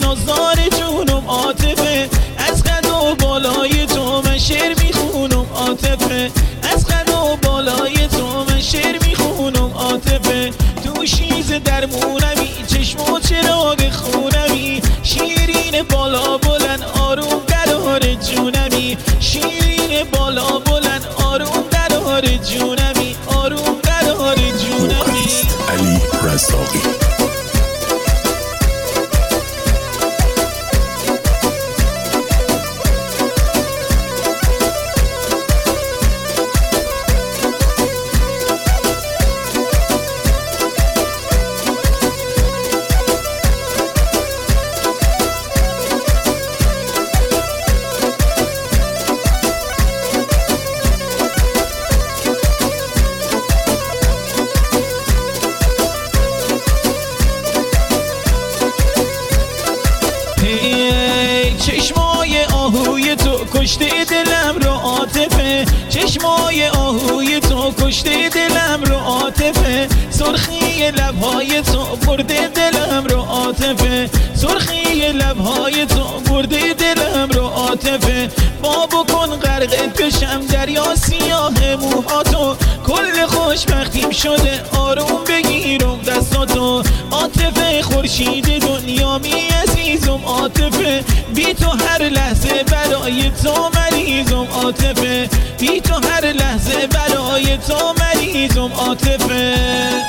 آزار جونم عاطفه، از قد و بالای تو من شعر میخونم عاطفه، از قد و بالای تو من شعر میخونم عاطفه. تو شیز درمونمی، چشم و چراغ خونمی، شیرین بالا بلند آروم قرار جونمی، شیرین بالا بلند آروم قرار جونمی، آروم قرار جونمی. علی رزاقی. چشمای آهوی تو کشته دلم رو عاطفه، چشمای آهوی تو کشته دلم رو عاطفه، سرخی لبهای تو برده دلم رو عاطفه، سرخی لبهای تو برده دلم رو عاطفه. با بکن غرقت بشم دریا سیاه موهاتو، کل خوشبختیم شده آروم بگیرم دستاتو، عاطفه خورشید دنیامی عزیزم عاطفه، بی تو هر لحظه برای تو مریضم عاطفه، بی تو هر لحظه برای تو مریضم عاطفه.